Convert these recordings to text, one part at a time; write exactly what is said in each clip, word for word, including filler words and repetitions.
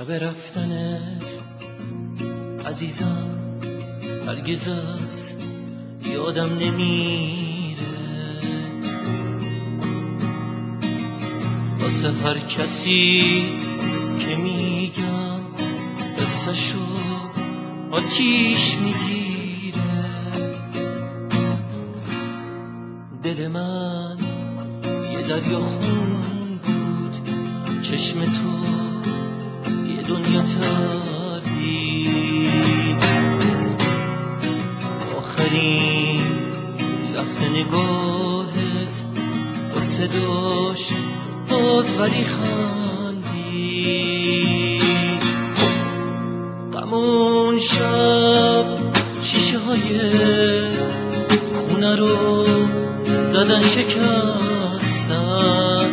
شب رفتنت عزیزم هرگز از یادم نمیره، واسه هر کسی که میگم قصه‌شو آتیش میگیره. دل من یه دریا خون بود، چشم تو یه دنیا تردید. آخرین لحظه نگاهت با صداش باز ولی خندید. غمون شب شیشه های خونه رو زدن شکستن،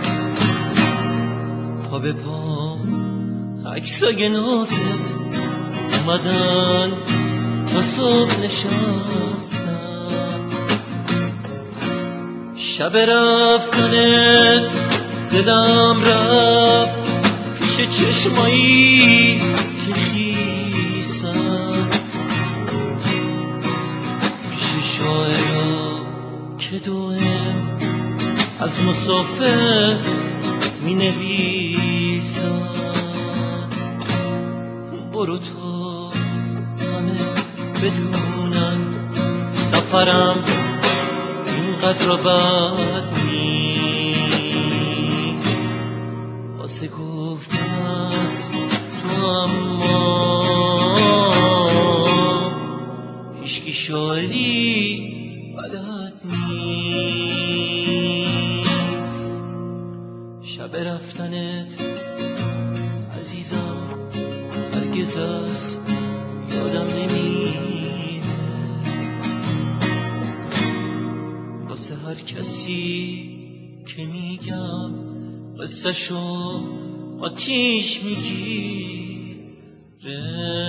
پا به پا عکسای نازت اومدن تا صبح نشستن. شب رفتنت دلم رفت پیش چشمایی که خیسن، پیش شاعرها که دوئم از مسافر می نویسن. برو تا همه بدونن سفرم اینقدر بد نیست، واسه گفتن از تو اما هیچکی شاعری بلد نیست. شب رفتنت عزیزم هرگز از یادم نمیره، واسه هر کسی که میگم قصه‌شو آتیش میگیره.